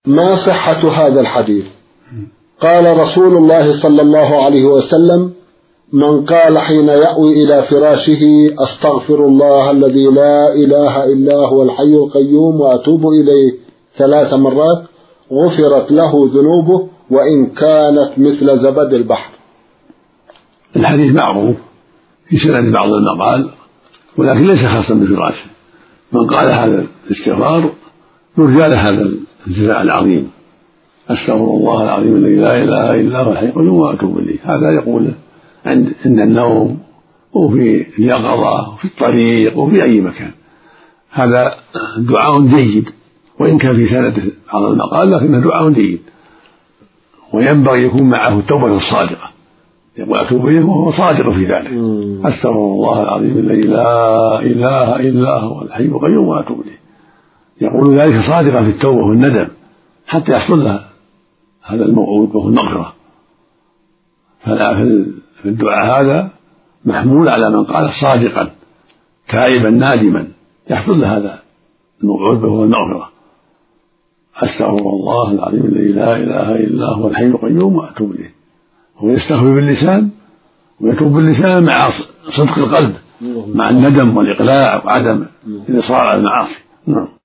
ما صحة هذا الحديث؟ قال رسول الله صلى الله عليه وسلم: من قال حين يأوي إلى فراشه: أستغفر الله الذي لا إله إلا هو الحي القيوم وأتوب إليه 3 مرات غفرت له ذنوبه وإن كانت مثل زبد البحر. الحديث معروف في سند بعض المقال، ولكن ليس خاصا بفراشه. من قال هذا الاستغفار يرجى له هذا الجزاء العظيم: أستغفر الله العظيم الذي لا إله إلا هو الحي القيوم وأتوب إليه. هذا يقوله عند النوم وفي اليقظة وفي الطريق وفي أي مكان. هذا دعاء جيد، وإن كان في سنده بعض المقال لكنه دعاء جيد، وينبغي يكون معه التوبة الصادقة، يقول أتوب إليه وهو صادق في ذلك: أستغفر الله العظيم الذي لا إله إلا هو الحي القيوم وأتوب إليه. يقول ذلك صادقا في التوبة والندم حتى يحصل له هذا الموعود وهو المغفرة. فالدعاء هذا محمول على من قال صادقا تائبا نادما يحصل له هذا الموعود وهو المغفرة: أستغفر الله العظيم الذي لا إله إلا هو الحي القيوم وأتوب إليه. هو يستغفر باللسان ويتوب باللسان مع صدق القلب، مع الندم والإقلاع وعدم الإصرار على المعاصي.